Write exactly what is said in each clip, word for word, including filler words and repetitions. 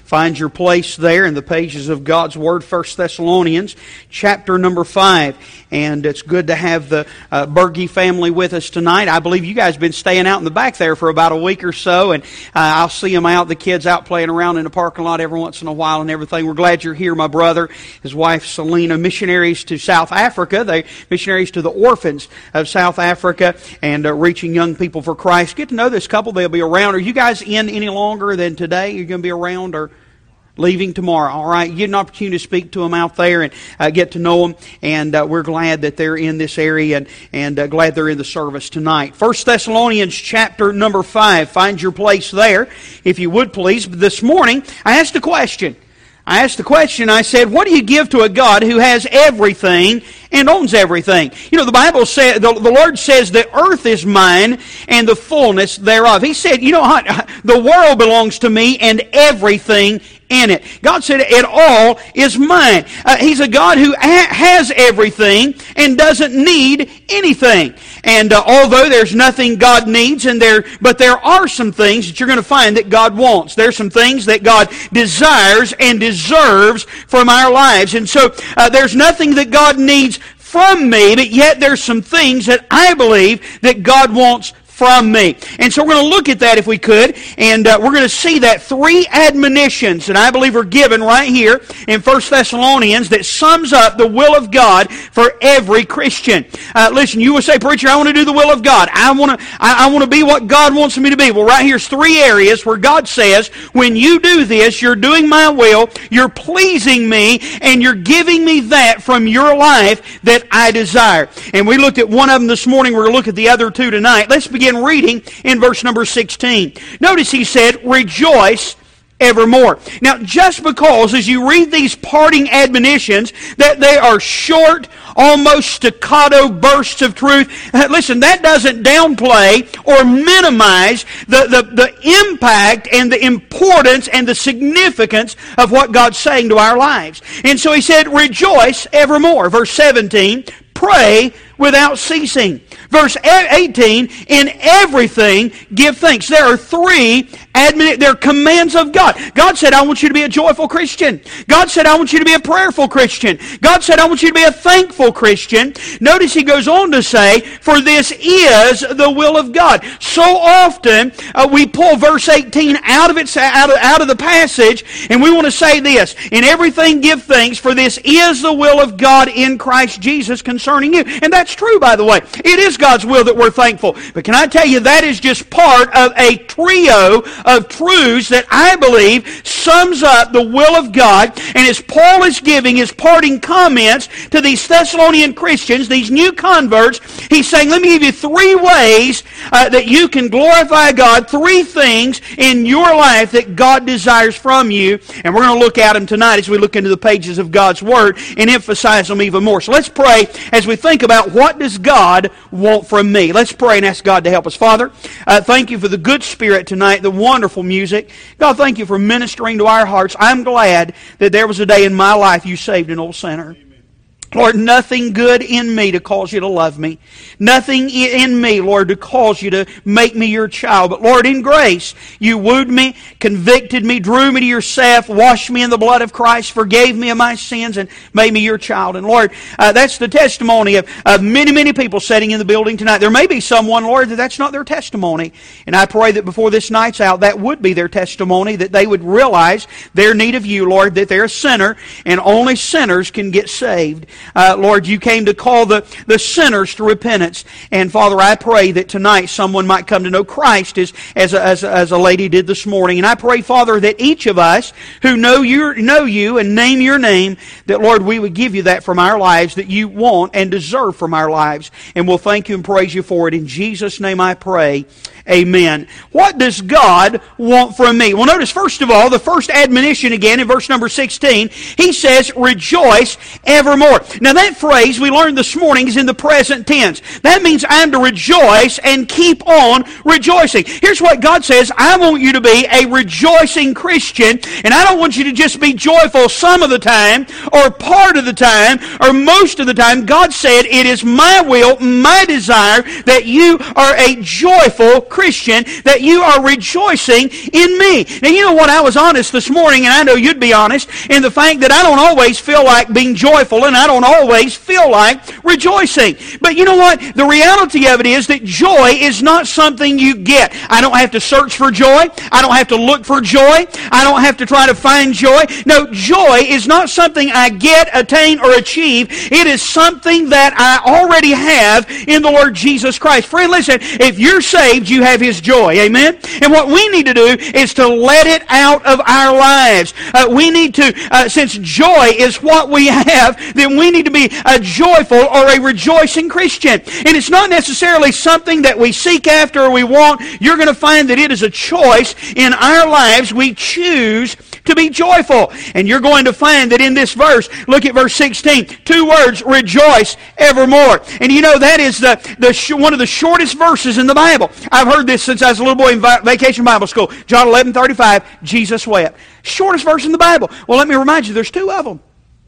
Find your place there in the pages of God's Word, First Thessalonians, chapter number five. And it's good to have the uh, Berge family with us tonight. I believe you guys have been staying out in the back there for about a week or so, and uh, I'll see them out, the kids out playing around in the parking lot every once in a while and everything. We're glad you're here, my brother, his wife Selena, missionaries to South Africa. They missionaries to the orphans of South Africa and uh, reaching young people for Christ. Get to know this couple. They'll be around. Are you guys in any longer than today? You're going to be around or leaving tomorrow? All right, you get an opportunity to speak to them out there and uh, get to know them, and uh, we're glad that they're in this area and, and uh, glad they're in the service tonight. First Thessalonians chapter number five. Find your place there, if you would please. This morning, I asked a question. I asked the question, I said, what do you give to a God who has everything and owns everything? You know, the Bible says, the, the Lord says, the earth is mine and the fullness thereof. He said, you know what, the world belongs to me and everything in it. God said, it all is mine. Uh, he's a God who ha- has everything and doesn't need anything. And uh, although there's nothing God needs, and there, but there are some things that you're going to find that God wants. There's some things that God desires and deserves from our lives. And so uh, there's nothing that God needs from me, but yet there's some things that I believe that God wants from me. And so we're going to look at that if we could, and uh, we're going to see that three admonitions that I believe are given right here in First Thessalonians that sums up the will of God for every Christian. Uh, listen, you will say, preacher, I want to do the will of God. I want to I, I want to be what God wants me to be. Well, right here's three areas where God says, when you do this, you're doing my will, you're pleasing me, and you're giving me that from your life that I desire. And we looked at one of them this morning. We're going to look at the other two tonight. Let's begin reading in verse number sixteen. Notice he said, rejoice evermore. Now, just because as you read these parting admonitions that they are short, almost staccato bursts of truth, listen, that doesn't downplay or minimize the, the, the impact and the importance and the significance of what God's saying to our lives. And so he said, rejoice evermore. Verse seventeen, pray without ceasing. Verse eighteen, in everything give thanks. There are three admoni- there are commands of God. God said, I want you to be a joyful Christian. God said, I want you to be a prayerful Christian. God said, I want you to be a thankful Christian. Notice he goes on to say, for this is the will of God. So often uh, we pull verse eighteen out of its out of, out of the passage, and we want to say this, in everything give thanks, for this is the will of God in Christ Jesus concerning you. And that's true, by the way. It is God's will that we're thankful. But can I tell you, that is just part of a trio of truths that I believe sums up the will of God. And as Paul is giving his parting comments to these Thessalonian Christians, these new converts, he's saying, let me give you three ways uh, that you can glorify God, three things in your life that God desires from you. And we're going to look at them tonight as we look into the pages of God's Word and emphasize them even more. So let's pray as we think about what does God want from me. Let's pray and ask God to help us. Father, uh, thank you for the good spirit tonight, the wonderful music. God, thank you for ministering to our hearts. I'm glad that there was a day in my life you saved an old sinner. Lord, nothing good in me to cause you to love me. Nothing in me, Lord, to cause you to make me your child. But Lord, in grace, you wooed me, convicted me, drew me to yourself, washed me in the blood of Christ, forgave me of my sins, and made me your child. And Lord, uh, that's the testimony of, of many, many people sitting in the building tonight. There may be someone, Lord, that that's not their testimony. And I pray that before this night's out, that would be their testimony, that they would realize their need of you, Lord, that they're a sinner, and only sinners can get saved. Uh, Lord, you came to call the, the sinners to repentance. And Father, I pray that tonight someone might come to know Christ as, as, a, as, a, as a lady did this morning. And I pray, Father, that each of us who know you, know you and name your name, that, Lord, we would give you that from our lives that you want and deserve from our lives. And we'll thank you and praise you for it. In Jesus' name I pray. Amen. What does God want from me? Well, notice, first of all, the first admonition again in verse number sixteen, he says, rejoice evermore. Now that phrase we learned this morning is in the present tense. That means I'm to rejoice and keep on rejoicing. Here's what God says, I want you to be a rejoicing Christian, and I don't want you to just be joyful some of the time, or part of the time, or most of the time. God said, it is my will, my desire, that you are a joyful Christian, that you are rejoicing in me. Now you know what, I was honest this morning, and I know you'd be honest, in the fact that I don't always feel like being joyful, and I don't always feel like rejoicing. But you know what? The reality of it is that joy is not something you get. I don't have to search for joy. I don't have to look for joy. I don't have to try to find joy. No, joy is not something I get, attain, or achieve. It is something that I already have in the Lord Jesus Christ. Friend, listen, if you're saved, you have His joy. Amen? And what we need to do is to let it out of our lives. Uh, we need to, uh, since joy is what we have, then we need to be a joyful or a rejoicing Christian. And it's not necessarily something that we seek after or we want. You're going to find that it is a choice in our lives. We choose to be joyful. And you're going to find that in this verse, look at verse sixteen, two words, rejoice evermore. And you know, that is the, the sh- one of the shortest verses in the Bible. I've heard this since I was a little boy in vi- vacation Bible school. John eleven thirty-five, Jesus wept. Shortest verse in the Bible. Well, let me remind you, there's two of them.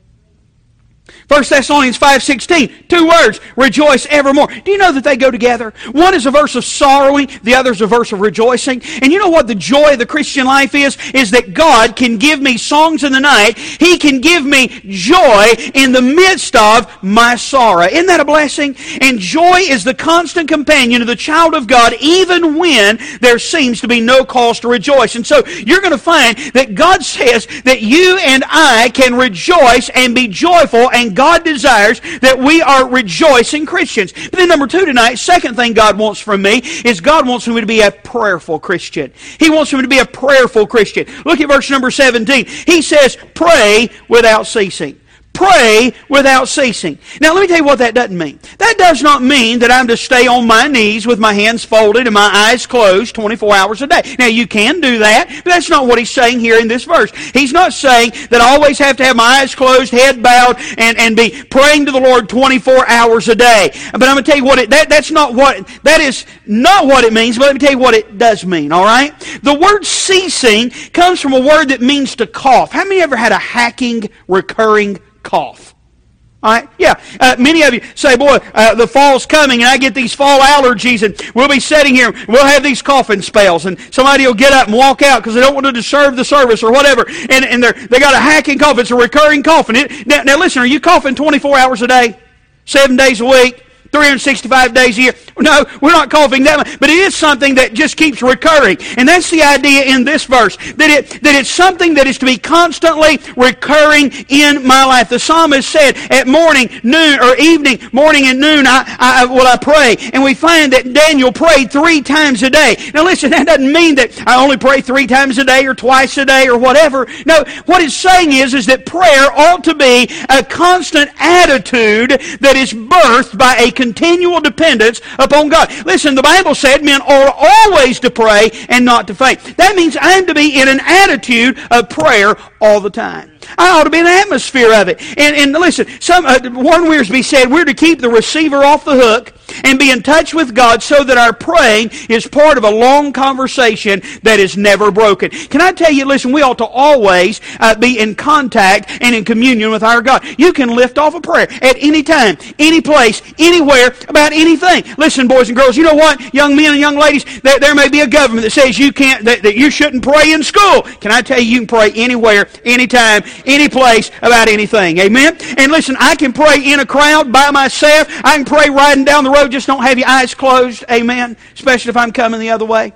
First Thessalonians five sixteen, two words, rejoice evermore. Do you know that they go together? One is a verse of sorrowing, the other is a verse of rejoicing. And you know what the joy of the Christian life is? Is that God can give me songs in the night. He can give me joy in the midst of my sorrow. Isn't that a blessing? And joy is the constant companion of the child of God, even when there seems to be no cause to rejoice. And so you're going to find that God says that you and I can rejoice and be joyful, and God desires that we are rejoicing Christians. But then number two tonight, second thing God wants from me is God wants me to be a prayerful Christian. He wants me to be a prayerful Christian. Look at verse number seventeen. He says, pray without ceasing. Pray without ceasing. Now let me tell you what that doesn't mean. That does not mean that I'm to stay on my knees with my hands folded and my eyes closed twenty-four hours a day. Now you can do that, but that's not what he's saying here in this verse. He's not saying that I always have to have my eyes closed, head bowed, and, and be praying to the Lord twenty-four hours a day. But I'm going to tell you what it, that, that's not what, that is not what it means, but let me tell you what it does mean, alright? The word ceasing comes from a word that means to cough. How many ever had a hacking, recurring cough? All right? Yeah. Uh, many of you say, boy, uh, the fall's coming and I get these fall allergies and we'll be sitting here, we'll have these coughing spells and somebody will get up and walk out because they don't want to disturb the service or whatever, and, and they're, they got a hacking cough. It's a recurring cough. And it, now, now listen, are you coughing twenty-four hours a day? Seven days a week? three hundred sixty-five days a year. No, we're not coughing that much. But it is something that just keeps recurring. And that's the idea in this verse. That it that it's something that is to be constantly recurring in my life. The psalmist said, at morning, noon, or evening, morning and noon, I, I will I pray. And we find that Daniel prayed three times a day. Now listen, that doesn't mean that I only pray three times a day or twice a day or whatever. No, what it's saying is, is that prayer ought to be a constant attitude that is birthed by a continual dependence upon God. Listen, the Bible said men ought always to pray and not to faint. That means I'm to be in an attitude of prayer all the time. I ought to be in an atmosphere of it. And, and listen, some, uh, Warren Wiersbe said we're to keep the receiver off the hook and be in touch with God so that our praying is part of a long conversation that is never broken. Can I tell you, listen, we ought to always uh, be in contact and in communion with our God. You can lift off a prayer at any time, any place, anywhere, about anything. Listen, boys and girls, you know what? Young men and young ladies, there, there may be a government that says you can't, that, that you shouldn't pray in school. Can I tell you, you can pray anywhere, anytime, any place, about anything. Amen? And listen, I can pray in a crowd by myself. I can pray riding down the road. Just don't have your eyes closed. Amen? Especially if I'm coming the other way.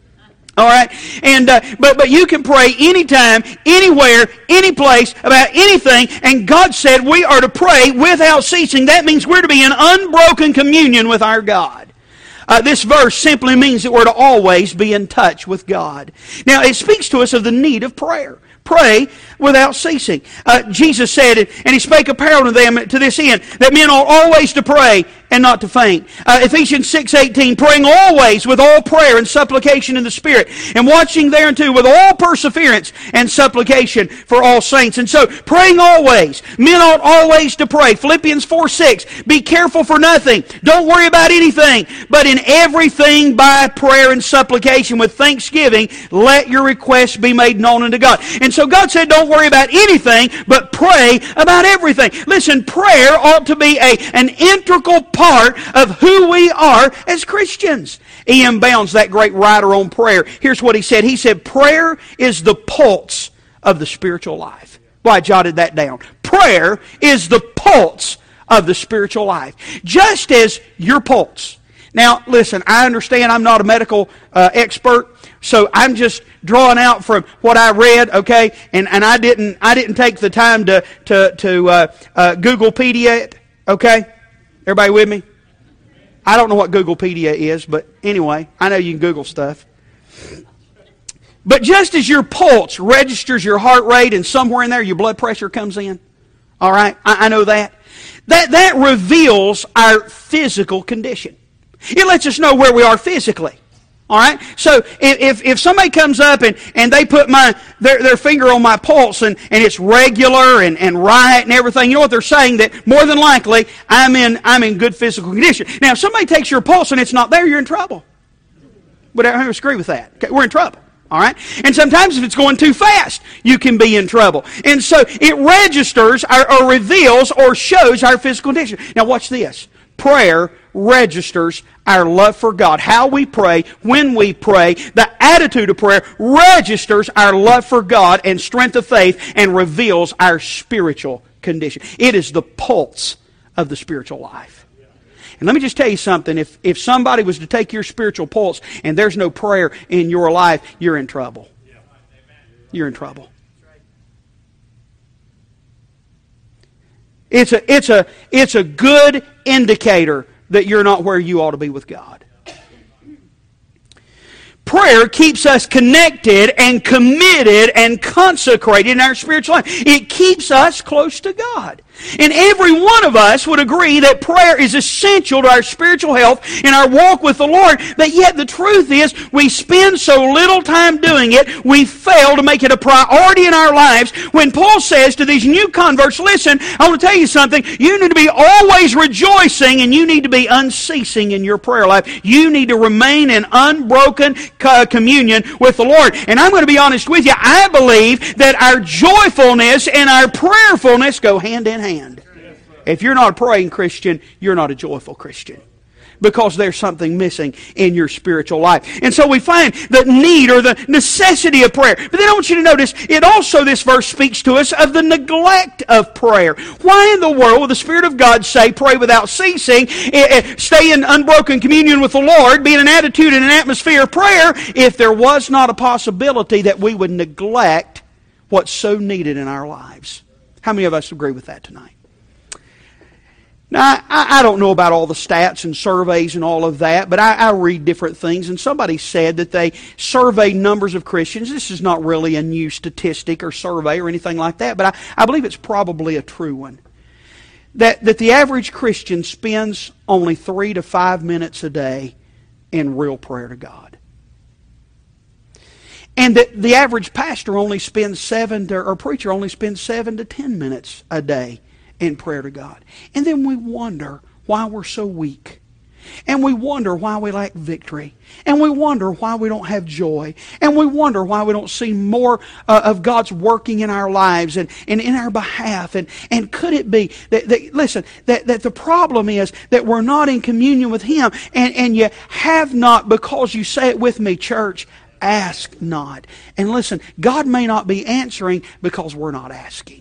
All right? And uh, but but you can pray anytime, anywhere, any place, about anything. And God said we are to pray without ceasing. That means we're to be in unbroken communion with our God. Uh, this verse simply means that we're to always be in touch with God. Now, it speaks to us of the need of prayer. Pray without ceasing. Uh, Jesus said it, and He spake a parable to them to this end, that men ought always to pray and not to faint. Uh, Ephesians six eighteen, praying always with all prayer and supplication in the Spirit, and watching thereunto with all perseverance and supplication for all saints. And so, praying always. Men ought always to pray. Philippians four six, be careful for nothing. Don't worry about anything, but in everything by prayer and supplication with thanksgiving, let your requests be made known unto God. And so God said, don't worry about anything, but pray about everything. Listen, prayer ought to be a, an integral part of who we are as Christians. E M Bounds, that great writer on prayer, here's what he said. He said, prayer is the pulse of the spiritual life. Well, I jotted that down. Prayer is the pulse of the spiritual life. Just as your pulse. Now, listen, I understand I'm not a medical uh, expert, so I'm just drawing out from what I read, okay? And and I didn't I didn't take the time to to to uh, uh, Googlepedia it, okay? Everybody with me? I don't know what Googlepedia is, but anyway, I know you can Google stuff. But just as your pulse registers your heart rate, and somewhere in there your blood pressure comes in, all right? I, I know that. That that reveals our physical condition. It lets us know where we are physically. All right? So if if somebody comes up and, and they put my their, their finger on my pulse and, and it's regular and, and right and everything, you know what they're saying? That more than likely I'm in I'm in good physical condition. Now if somebody takes your pulse and it's not there, you're in trouble. Would I agree with that? Okay, we're in trouble. All right? And sometimes if it's going too fast, you can be in trouble. And so it registers or, or reveals or shows our physical condition. Now watch this. Prayer registers our love for God. How we pray, when we pray, the attitude of prayer registers our love for God and strength of faith and reveals our spiritual condition. It is the pulse of the spiritual life. And let me just tell you something. If, if somebody was to take your spiritual pulse and there's no prayer in your life, you're in trouble. You're in trouble. It's a, it's a, it's a good indicator that you're not where you ought to be with God. Prayer keeps us connected and committed and consecrated in our spiritual life. It keeps us close to God. And every one of us would agree that prayer is essential to our spiritual health and our walk with the Lord. But yet the truth is, we spend so little time doing it, we fail to make it a priority in our lives. When Paul says to these new converts, listen, I want to tell you something. You need to be always rejoicing and you need to be unceasing in your prayer life. You need to remain in unbroken communion with the Lord. And I'm going to be honest with you, I believe that our joyfulness and our prayerfulness go hand in hand. Hand. If you're not a praying Christian, you're not a joyful Christian. Because there's something missing in your spiritual life. And so we find the need or the necessity of prayer. But then I want you to notice, it also, this verse speaks to us of the neglect of prayer. Why in the world would the Spirit of God say, pray without ceasing, stay in unbroken communion with the Lord, be in an attitude and an atmosphere of prayer, if there was not a possibility that we would neglect what's so needed in our lives? How many of us agree with that tonight? Now, I, I don't know about all the stats and surveys and all of that, but I, I read different things, and somebody said that they surveyed numbers of Christians. This is not really a new statistic or survey or anything like that, but I, I believe it's probably a true one. That, that the average Christian spends only three to five minutes a day in real prayer to God. And that the average pastor only spends seven to, or preacher only spends seven to ten minutes a day in prayer to God. And then we wonder why we're so weak. And we wonder why we lack victory. And we wonder why we don't have joy. And we wonder why we don't see more uh, of God's working in our lives and, and in our behalf. And, and could it be that, that listen, that, that the problem is that we're not in communion with Him. And, and you have not, because you say it with me, church, ask not. And listen, God may not be answering because we're not asking.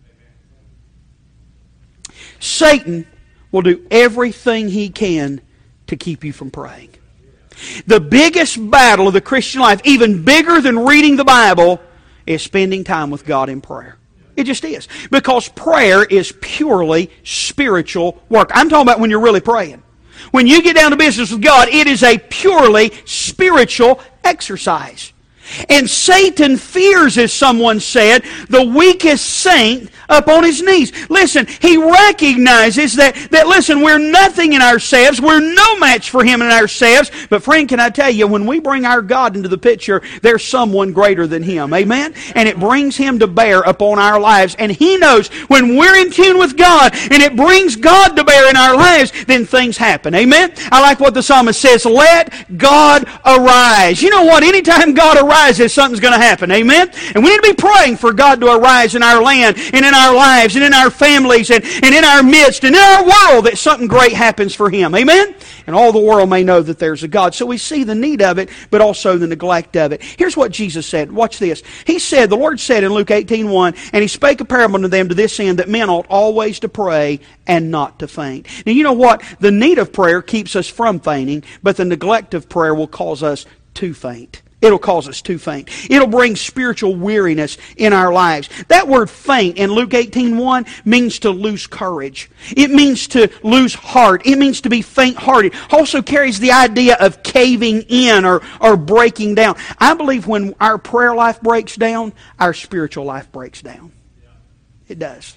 Satan will do everything he can to keep you from praying. The biggest battle of the Christian life, even bigger than reading the Bible, is spending time with God in prayer. It just is. Because prayer is purely spiritual work. I'm talking about when you're really praying. When you get down to business with God, it is a purely spiritual exercise. And Satan fears, as someone said, the weakest saint up on his knees. Listen, he recognizes that, that, listen, we're nothing in ourselves. We're no match for Him in ourselves. But friend, can I tell you, when we bring our God into the picture, there's someone greater than Him. Amen? And it brings Him to bear upon our lives. And He knows when we're in tune with God and it brings God to bear in our lives, then things happen. Amen? I like what the psalmist says, let God arise. You know what? Anytime God arises, something's going to happen. Amen? And we need to be praying for God to arise in our land and in our our lives and in our families and, and in our midst and in our world, that something great happens for Him. Amen? And all the world may know that there's a God. So we see the need of it, but also the neglect of it. Here's what Jesus said. Watch this. He said, the Lord said in Luke eighteen one, and He spake a parable unto them to this end, that men ought always to pray and not to faint. Now you know what? The need of prayer keeps us from fainting, but the neglect of prayer will cause us to faint. It'll cause us to faint. It'll bring spiritual weariness in our lives. That word faint in Luke eighteen one means to lose courage. It means to lose heart. It means to be faint-hearted. Also carries the idea of caving in or, or breaking down. I believe when our prayer life breaks down, our spiritual life breaks down. It does.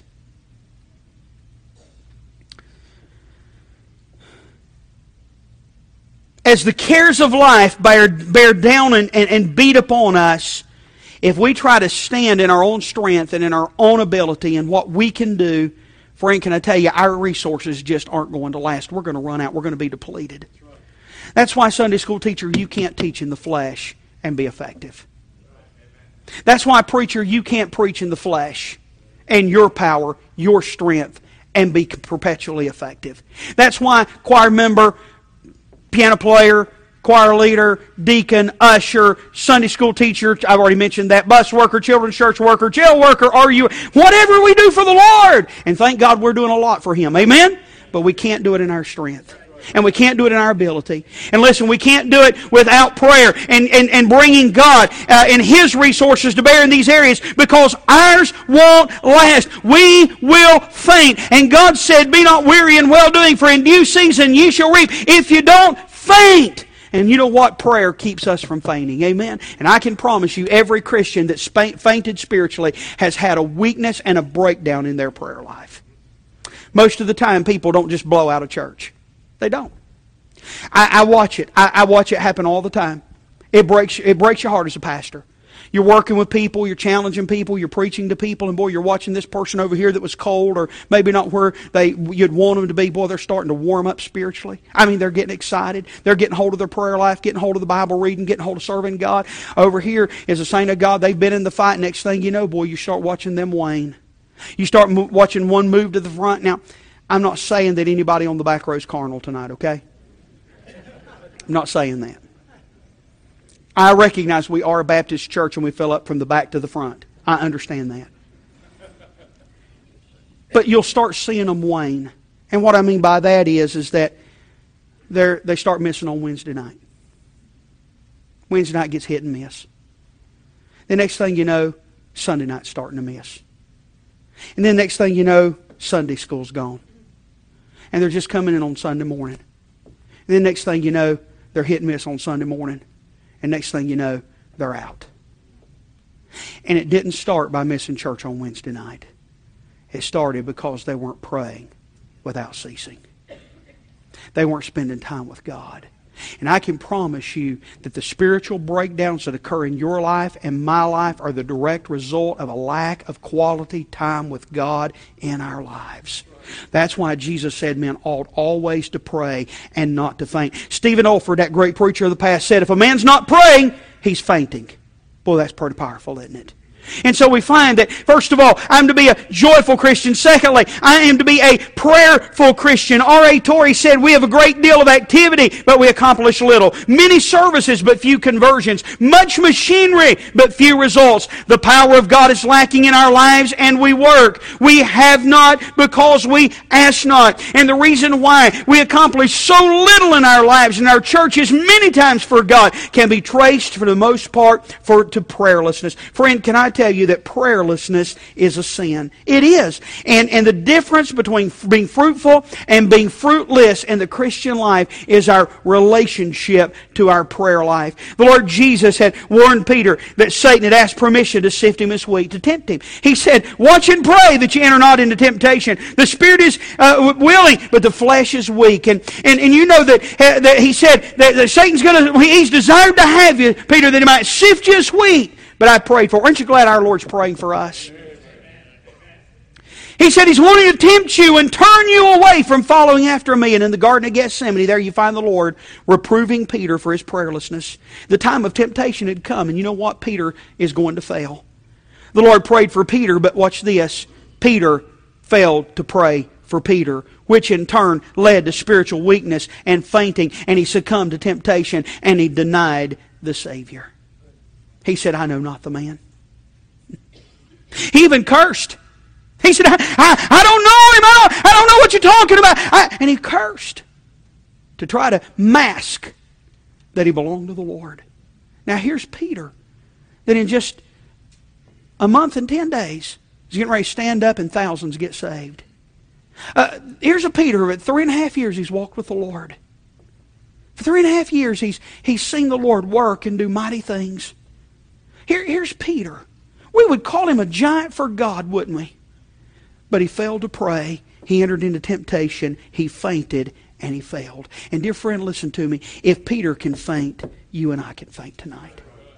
As the cares of life bear, bear down and, and, and beat upon us, if we try to stand in our own strength and in our own ability and what we can do, friend, can I tell you, our resources just aren't going to last. We're going to run out. We're going to be depleted. That's why, Sunday school teacher, you can't teach in the flesh and be effective. That's why, preacher, you can't preach in the flesh and your power, your strength, and be perpetually effective. That's why, choir member, piano player, choir leader, deacon, usher, Sunday school teacher, I've already mentioned that, bus worker, children's church worker, jail worker, are you, whatever we do for the Lord. And thank God we're doing a lot for Him. Amen? But we can't do it in our strength. And we can't do it in our ability. And listen, we can't do it without prayer and, and, and bringing God uh, and His resources to bear in these areas, because ours won't last. We will faint. And God said, be not weary in well-doing, for in due season ye shall reap if you don't faint. And you know what? Prayer keeps us from fainting. Amen? And I can promise you, every Christian that's fainted spiritually has had a weakness and a breakdown in their prayer life. Most of the time, people don't just blow out of church. They don't. I, I watch it. I, I watch it happen all the time. It breaks, it breaks your heart as a pastor. You're working with people, you're challenging people, you're preaching to people, and boy, you're watching this person over here that was cold or maybe not where they you'd want them to be. Boy, they're starting to warm up spiritually. I mean, they're getting excited. They're getting hold of their prayer life, getting hold of the Bible reading, getting hold of serving God. Over here is a saint of God. They've been in the fight. Next thing you know, boy, you start watching them wane. You start mo- watching one move to the front. Now, I'm not saying that anybody on the back row is carnal tonight, okay? I'm not saying that. I recognize we are a Baptist church and we fill up from the back to the front. I understand that. But you'll start seeing them wane. And what I mean by that is, is that they they start missing on Wednesday night. Wednesday night gets hit and miss. The next thing you know, Sunday night's starting to miss. And then next thing you know, Sunday school's gone. And they're just coming in on Sunday morning. And then next thing you know, they're hit and miss on Sunday morning. And next thing you know, they're out. And it didn't start by missing church on Wednesday night. It started because they weren't praying without ceasing. They weren't spending time with God. And I can promise you that the spiritual breakdowns that occur in your life and my life are the direct result of a lack of quality time with God in our lives. That's why Jesus said men ought always to pray and not to faint. Stephen Olford, that great preacher of the past, said, if a man's not praying, he's fainting. Boy, that's pretty powerful, isn't it? And so we find that, first of all, I'm to be a joyful Christian. Secondly, I am to be a prayerful Christian. R A Torrey said, we have a great deal of activity, but we accomplish little. Many services, but few conversions. Much machinery, but few results. The power of God is lacking in our lives, and we work. We have not because we ask not. And the reason why we accomplish so little in our lives and our churches many times for God can be traced, for the most part, for to prayerlessness. Friend, can I tell you that prayerlessness is a sin? It is. And, and the difference between being fruitful and being fruitless in the Christian life is our relationship to our prayer life. The Lord Jesus had warned Peter that Satan had asked permission to sift him as wheat, to tempt him. He said, watch and pray that you enter not into temptation. The spirit is uh, willing, but the flesh is weak. And, and, and you know that, uh, that he said that, that Satan's going to, he's desired to have you, Peter, that he might sift you as wheat. But I prayed for. Aren't you glad our Lord's praying for us? He said He's wanting to tempt you and turn you away from following after me. And in the Garden of Gethsemane, there you find the Lord reproving Peter for his prayerlessness. The time of temptation had come, and you know what? Peter is going to fail. The Lord prayed for Peter, but watch this. Peter failed to pray for Peter, which in turn led to spiritual weakness and fainting, and he succumbed to temptation, and he denied the Savior. He said, I know not the man. He even cursed. He said, I, I, I don't know him. I don't, I don't know what you're talking about. I, and he cursed to try to mask that he belonged to the Lord. Now here's Peter, that in just a month and ten days, he's getting ready to stand up and thousands get saved. Uh, here's a Peter, at three and a half years he's walked with the Lord. For three and a half years he's, he's seen the Lord work and do mighty things. Here, here's Peter. We would call him a giant for God, wouldn't we? But he failed to pray. He entered into temptation. He fainted and he failed. And dear friend, listen to me. If Peter can faint, you and I can faint tonight.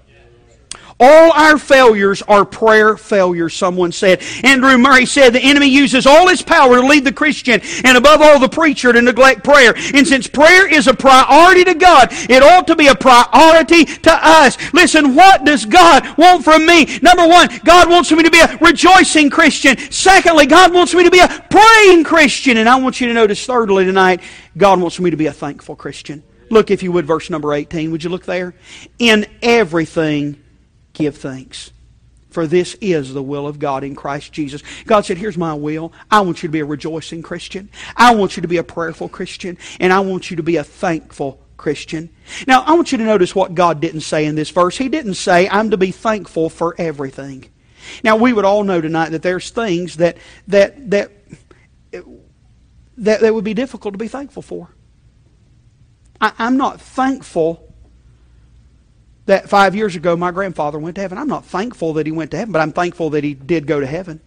All our failures are prayer failures, someone said. Andrew Murray said the enemy uses all his power to lead the Christian and above all the preacher to neglect prayer. And since prayer is a priority to God, it ought to be a priority to us. Listen, what does God want from me? Number one, God wants me to be a rejoicing Christian. Secondly, God wants me to be a praying Christian. And I want you to notice thirdly tonight, God wants me to be a thankful Christian. Look, if you would, verse number eighteen. Would you look there? In everything, give thanks, for this is the will of God in Christ Jesus. God said, here's my will. I want you to be a rejoicing Christian. I want you to be a prayerful Christian. And I want you to be a thankful Christian. Now, I want you to notice what God didn't say in this verse. He didn't say, I'm to be thankful for everything. Now, we would all know tonight that there's things that that that that, that would be difficult to be thankful for. I, I'm not thankful that five years ago my grandfather went to heaven. I'm not thankful that he went to heaven, but I'm thankful that he did go to heaven.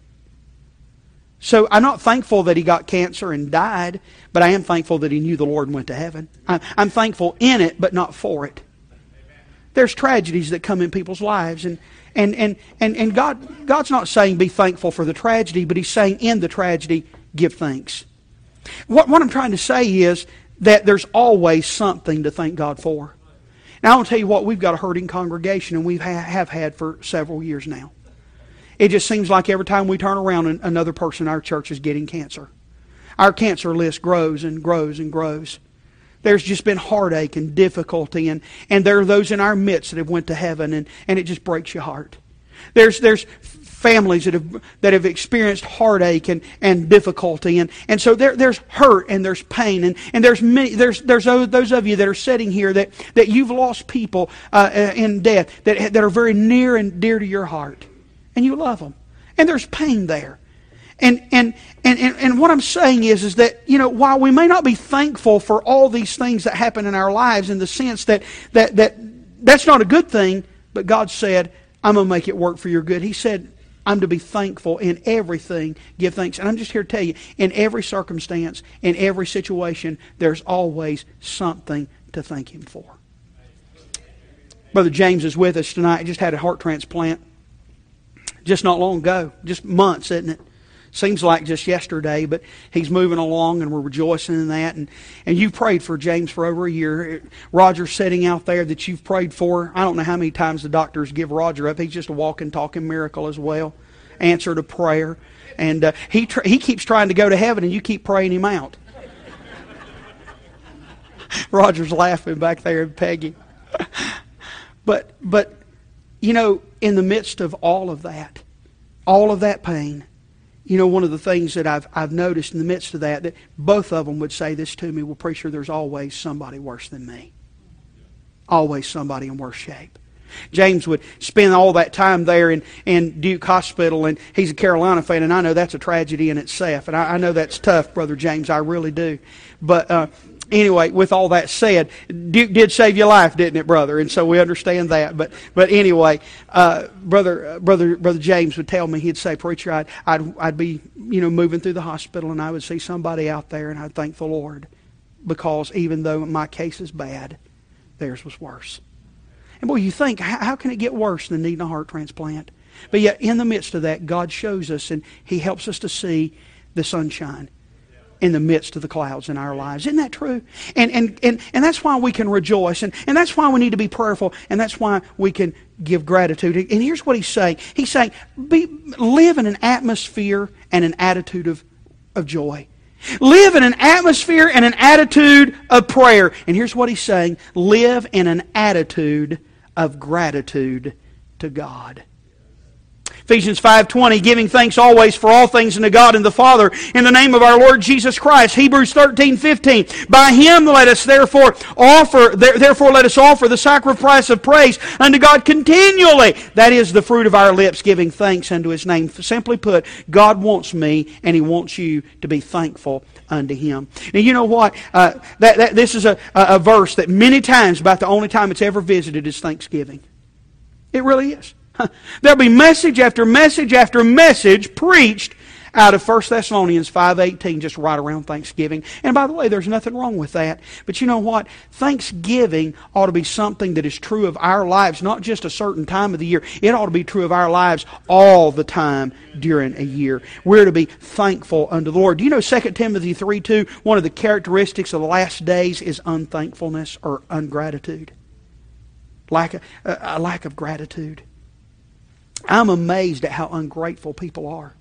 So I'm not thankful that he got cancer and died, but I am thankful that he knew the Lord and went to heaven. I'm, I'm thankful in it, but not for it. There's tragedies that come in people's lives, and and and and, and God God's not saying be thankful for the tragedy, but He's saying in the tragedy, give thanks. What, what I'm trying to say is that there's always something to thank God for. Now, I want to tell you what, we've got a hurting congregation, and we ha- have had for several years now. It just seems like every time we turn around, another person in our church is getting cancer. Our cancer list grows and grows and grows. There's just been heartache and difficulty, and, and there are those in our midst that have went to heaven, and, and it just breaks your heart. There's there's families that have that have experienced heartache and, and difficulty, and, and so there there's hurt and there's pain, and, and there's many there's there's those of you that are sitting here that, that you've lost people uh, in death that that are very near and dear to your heart, and you love them, and there's pain there. And, and and and and what I'm saying is is that, you know, while we may not be thankful for all these things that happen in our lives, in the sense that that that that's not a good thing, but God said, I'm going to make it work for your good. He said, I'm to be thankful in everything, give thanks. And I'm just here to tell you, in every circumstance, in every situation, there's always something to thank Him for. Brother James is with us tonight. He just had a heart transplant just not long ago, just months, isn't it? Seems like just yesterday, but he's moving along, and we're rejoicing in that. And, and you prayed for James for over a year. Roger's sitting out there that you've prayed for. I don't know how many times the doctors give Roger up. He's just a walking, talking miracle as well. Answer to prayer. And uh, he tr- he keeps trying to go to heaven, and you keep praying him out. Roger's laughing back there at Peggy. but, but, you know, in the midst of all of that, all of that pain, you know, one of the things that I've I've noticed in the midst of that, that both of them would say this to me, well, preacher, there's always somebody worse than me. Always somebody in worse shape. James would spend all that time there in, in Duke Hospital, and he's a Carolina fan, and I know that's a tragedy in itself. And I, I know that's tough, Brother James, I really do. But uh, anyway, with all that said, Duke did save your life, didn't it, brother? And so we understand that. But but anyway, uh, brother uh, brother brother James would tell me, he'd say, "Preacher, I'd I'd I'd be you know moving through the hospital, and I would see somebody out there, and I'd thank the Lord, because even though my case is bad, theirs was worse." And boy, you think, how, how can it get worse than needing a heart transplant? But yet, in the midst of that, God shows us, and He helps us to see the sunshine in the midst of the clouds in our lives. Isn't that true? And and and, and that's why we can rejoice, and, and that's why we need to be prayerful, and that's why we can give gratitude. And here's what He's saying. He's saying, be, live in an atmosphere and an attitude of, of joy. Live in an atmosphere and an attitude of prayer. And here's what He's saying. Live in an attitude of gratitude to God. Ephesians five twenty, giving thanks always for all things unto God and the Father in the name of our Lord Jesus Christ. Hebrews thirteen fifteen, by Him let us therefore offer, therefore let us offer the sacrifice of praise unto God continually. That is the fruit of our lips, giving thanks unto His name. Simply put, God wants me and He wants you to be thankful unto Him. Now you know what? Uh, that, that this is a, a, a verse that many times, about the only time it's ever visited, is Thanksgiving. It really is. There'll be message after message after message preached out of First Thessalonians five eighteen, just right around Thanksgiving. And by the way, there's nothing wrong with that. But you know what? Thanksgiving ought to be something that is true of our lives, not just a certain time of the year. It ought to be true of our lives all the time during a year. We're to be thankful unto the Lord. Do you know Second Timothy three two, one of the characteristics of the last days is unthankfulness or ungratitude? Lack of, uh, a lack of gratitude. I'm amazed at how ungrateful people are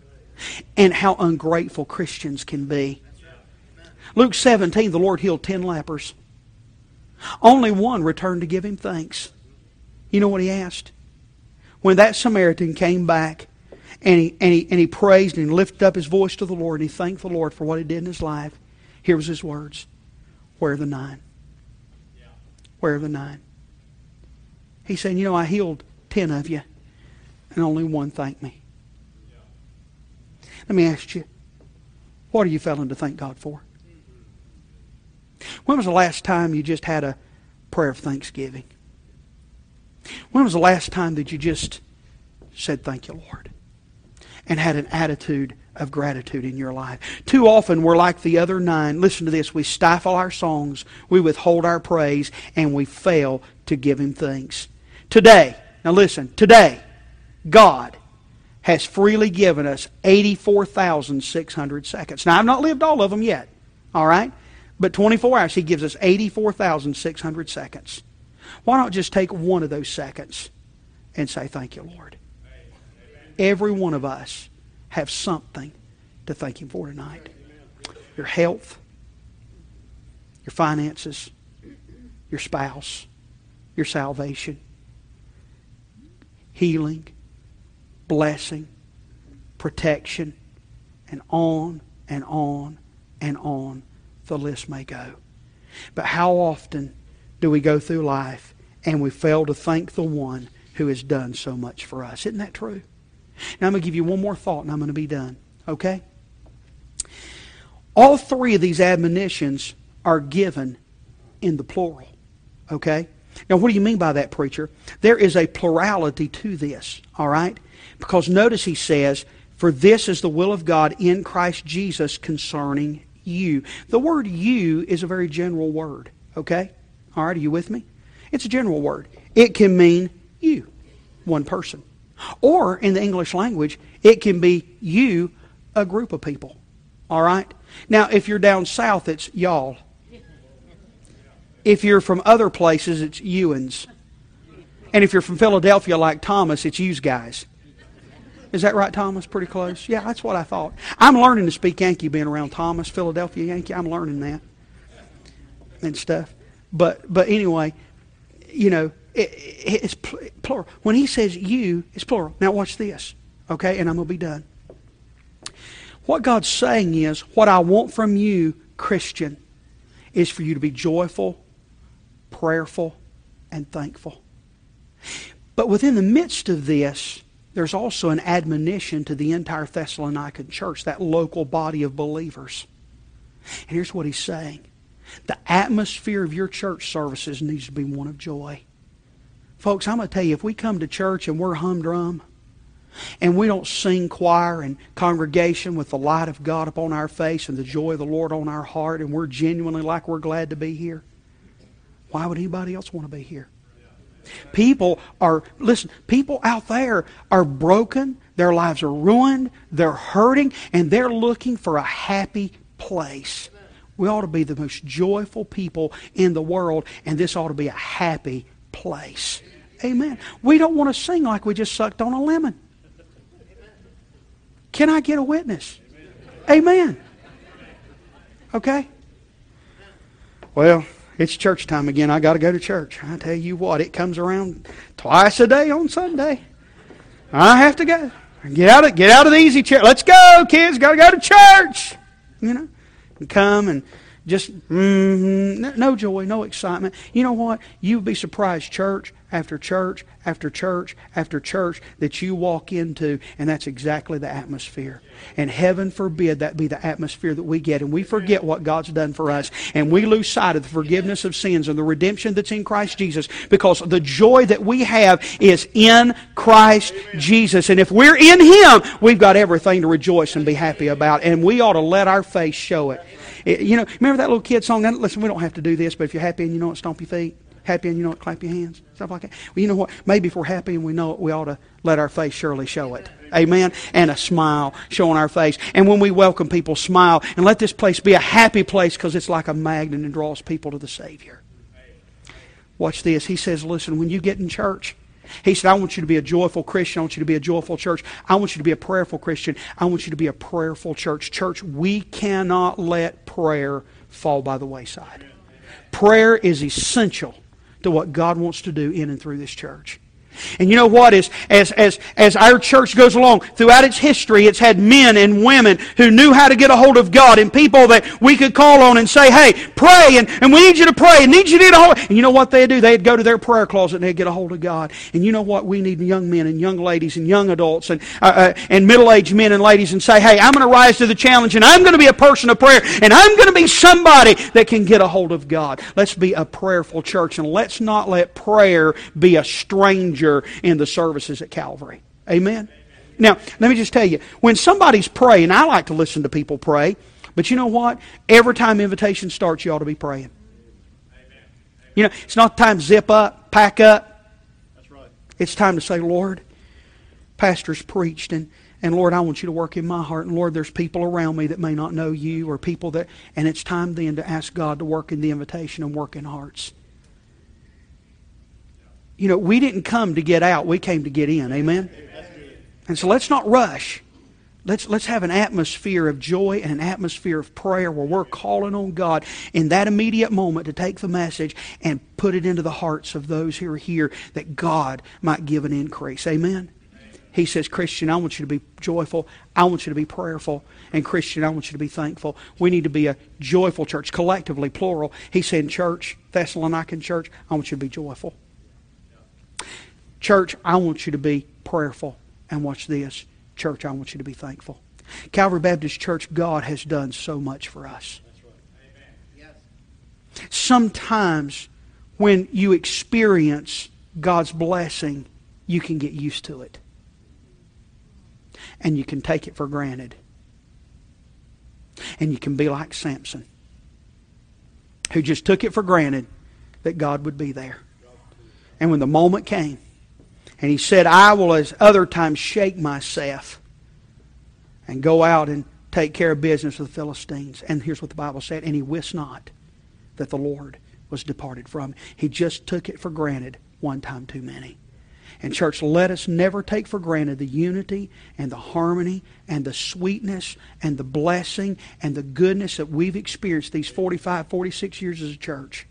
and how ungrateful Christians can be. Luke seventeen, the Lord healed ten lepers. Only one returned to give Him thanks. You know what he asked? When that Samaritan came back and he, and he, and he praised and he lifted up his voice to the Lord and he thanked the Lord for what He did in his life, here was his words. Where are the nine? Where are the nine? He said, you know, I healed ten of you, and only one thanked me. Let me ask you, what are you failing to thank God for? When was the last time you just had a prayer of thanksgiving? When was the last time that you just said, thank you, Lord, and had an attitude of gratitude in your life? Too often we're like the other nine. Listen to this. We stifle our songs, we withhold our praise, and we fail to give Him thanks. Today, now listen, today, God has freely given us eighty-four thousand six hundred seconds. Now, I've not lived all of them yet, all right? But twenty-four hours, He gives us eighty-four thousand six hundred seconds. Why not just take one of those seconds and say, thank you, Lord? Every one of us have something to thank Him for tonight. Your health, your finances, your spouse, your salvation, healing, blessing, protection, and on and on and on the list may go. But how often do we go through life and we fail to thank the one who has done so much for us? Isn't that true? Now I'm going to give you one more thought and I'm going to be done. Okay? All three of these admonitions are given in the plural. Okay? Now what do you mean by that, preacher? There is a plurality to this. All right? Because notice he says, for this is the will of God in Christ Jesus concerning you. The word you is a very general word. Okay? All right, are you with me? It's a general word. It can mean you, one person. Or in the English language, it can be you, a group of people. All right? Now, if you're down south, it's y'all. If you're from other places, it's you'ans. And if you're from Philadelphia like Thomas, it's yous guys. Is that right, Thomas? Pretty close? Yeah, that's what I thought. I'm learning to speak Yankee being around Thomas, Philadelphia Yankee. I'm learning that and stuff. But but anyway, you know, it, it, it's plural. When he says you, it's plural. Now watch this, okay? And I'm going to be done. What God's saying is, what I want from you, Christian, is for you to be joyful, prayerful, and thankful. But within the midst of this, there's also an admonition to the entire Thessalonican church, that local body of believers. And here's what he's saying. The atmosphere of your church services needs to be one of joy. Folks, I'm going to tell you, if we come to church and we're humdrum, and we don't sing choir and congregation with the light of God upon our face and the joy of the Lord on our heart, and we're genuinely like we're glad to be here, why would anybody else want to be here? People are, listen, people out there are broken, their lives are ruined, they're hurting, and they're looking for a happy place. We ought to be the most joyful people in the world, and this ought to be a happy place. Amen. We don't want to sing like we just sucked on a lemon. Can I get a witness? Amen. Okay? Well, it's church time again. I got to go to church. I tell you what, it comes around twice a day on Sunday. I have to go. Get out of, get out of the easy chair. Let's go, kids. Got to go to church. You know? And come and just, mm, no joy, no excitement. You know what? You would be surprised, church after church after church after church that you walk into, and that's exactly the atmosphere. And heaven forbid that be the atmosphere that we get, and we forget what God's done for us, and we lose sight of the forgiveness of sins and the redemption that's in Christ Jesus, because the joy that we have is in Christ Jesus. And if we're in Him, we've got everything to rejoice and be happy about, and we ought to let our face show it. It, you know, remember that little kid song? Now, listen, we don't have to do this, but if you're happy and you know it, stomp your feet. Happy and you know it, clap your hands. Stuff like that. Well, you know what? Maybe if we're happy and we know it, we ought to let our face surely show it. Amen? And a smile show on our face. And when we welcome people, smile. And let this place be a happy place, because it's like a magnet and draws people to the Savior. Watch this. He says, listen, when you get in church, he said, I want you to be a joyful Christian. I want you to be a joyful church. I want you to be a prayerful Christian. I want you to be a prayerful church. Church, we cannot let prayer fall by the wayside. Prayer is essential to what God wants to do in and through this church. And you know what? As, as, as, as our church goes along, throughout its history, it's had men and women who knew how to get a hold of God, and people that we could call on and say, hey, pray, and, and we need you to pray, and need you to get a hold. And you know what they'd do? They'd go to their prayer closet and they'd get a hold of God. And you know what? We need young men and young ladies and young adults and, uh, uh, and middle-aged men and ladies and say, hey, I'm going to rise to the challenge, and I'm going to be a person of prayer, and I'm going to be somebody that can get a hold of God. Let's be a prayerful church, and let's not let prayer be a stranger in the services at Calvary. Amen? Now, let me just tell you, when somebody's praying, I like to listen to people pray, but you know what? Every time invitation starts, you ought to be praying. You know, it's not time to zip up, pack up. That's right. It's time to say, Lord, pastor's preached, and, and Lord, I want you to work in my heart, and Lord, there's people around me that may not know you, or people that, and it's time then to ask God to work in the invitation and work in hearts. You know, we didn't come to get out. We came to get in. Amen? And so let's not rush. Let's, let's have an atmosphere of joy and an atmosphere of prayer where we're calling on God in that immediate moment to take the message and put it into the hearts of those who are here, that God might give an increase. Amen? He says, Christian, I want you to be joyful. I want you to be prayerful. And Christian, I want you to be thankful. We need to be a joyful church, collectively, plural. He said, church, Thessalonican church, I want you to be joyful. Church, I want you to be prayerful. And watch this. Church, I want you to be thankful. Calvary Baptist Church, God has done so much for us. That's right. Amen. Yes. Sometimes when you experience God's blessing, you can get used to it. And you can take it for granted. And you can be like Samson, who just took it for granted that God would be there. And when the moment came, and he said, I will as other times shake myself and go out and take care of business with the Philistines. And here's what the Bible said, and he wist not that the Lord was departed from him. He just took it for granted one time too many. And church, let us never take for granted the unity and the harmony and the sweetness and the blessing and the goodness that we've experienced these forty-five, forty-six years as a church,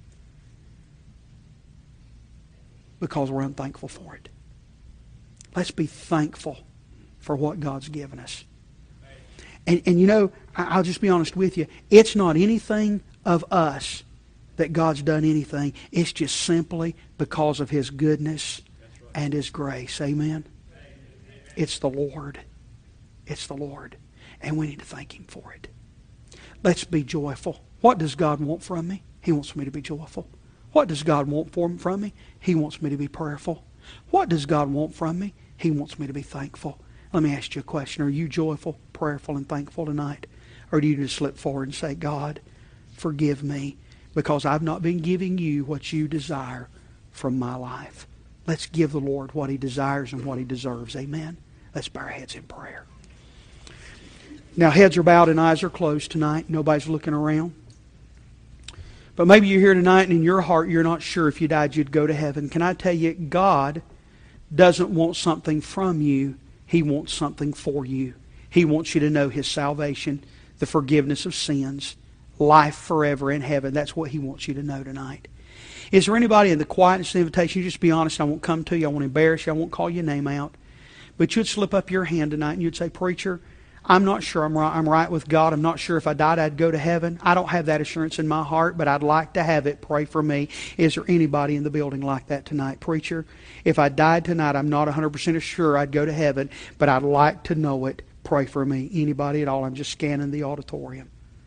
because we're unthankful for it. Let's be thankful for what God's given us. And, and you know, I'll just be honest with you. It's not anything of us that God's done anything. It's just simply because of His goodness and His grace. Amen? It's the Lord. It's the Lord. And we need to thank Him for it. Let's be joyful. What does God want from me? He wants me to be joyful. What does God want from me? He wants me to be prayerful. What does God want from me? He wants me to be thankful. Let me ask you a question. Are you joyful, prayerful, and thankful tonight? Or do you just slip forward and say, God, forgive me because I've not been giving you what you desire from my life. Let's give the Lord what He desires and what He deserves. Amen? Let's bow our heads in prayer. Now, heads are bowed and eyes are closed tonight. Nobody's looking around. But maybe you're here tonight and in your heart you're not sure if you died you'd go to heaven. Can I tell you, God doesn't want something from you. He wants something for you. He wants you to know His salvation, the forgiveness of sins, life forever in heaven. That's what He wants you to know tonight. Is there anybody in the quietness of the invitation? You just be honest. I won't come to you. I won't embarrass you. I won't call your name out. But you'd slip up your hand tonight and you'd say, Preacher, I'm not sure I'm right, I'm right with God. I'm not sure if I died I'd go to heaven. I don't have that assurance in my heart, but I'd like to have it. Pray for me. Is there anybody in the building like that tonight? Preacher, if I died tonight, I'm not one hundred percent sure I'd go to heaven, but I'd like to know it. Pray for me. Anybody at all? I'm just scanning the auditorium.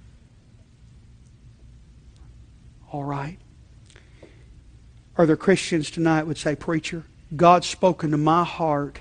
All right. Are there Christians tonight would say, Preacher, God's spoken to my heart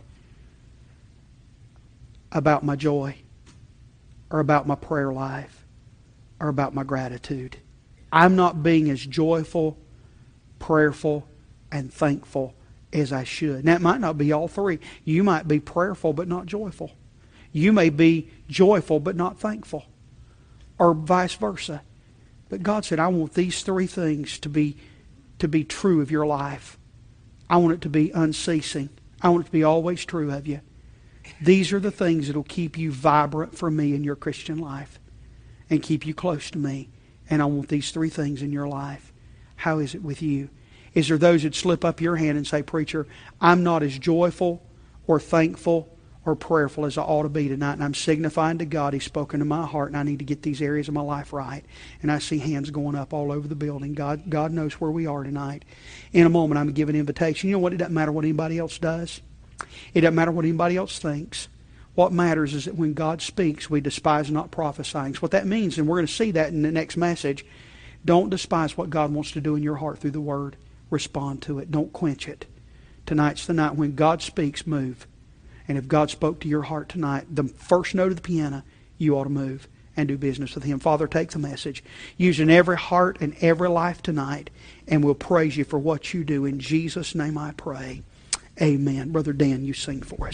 about my joy, or about my prayer life, or about my gratitude. I'm not being as joyful, prayerful, and thankful as I should. Now, it might not be all three. You might be prayerful but not joyful. You may be joyful but not thankful, or vice versa. But God said, I want these three things to be, to be true of your life. I want it to be unceasing. I want it to be always true of you. These are the things that will keep you vibrant for me in your Christian life and keep you close to me. And I want these three things in your life. How is it with you? Is there those that slip up your hand and say, Preacher, I'm not as joyful or thankful or prayerful as I ought to be tonight, and I'm signifying to God He's spoken to my heart and I need to get these areas of my life right. And I see hands going up all over the building. God, God knows where we are tonight. In a moment I'm going to give an invitation. You know what? It doesn't matter what anybody else does. It doesn't matter what anybody else thinks. What matters is that when God speaks, we despise not prophesying. So what that means, and we're going to see that in the next message, don't despise what God wants to do in your heart through the Word. Respond to it. Don't quench it. Tonight's the night when God speaks, move. And if God spoke to your heart tonight, the first note of the piano, you ought to move and do business with Him. Father, take the message. Use in every heart and every life tonight, and we'll praise You for what You do. In Jesus' name I pray. Amen. Brother Dan, you sing for us.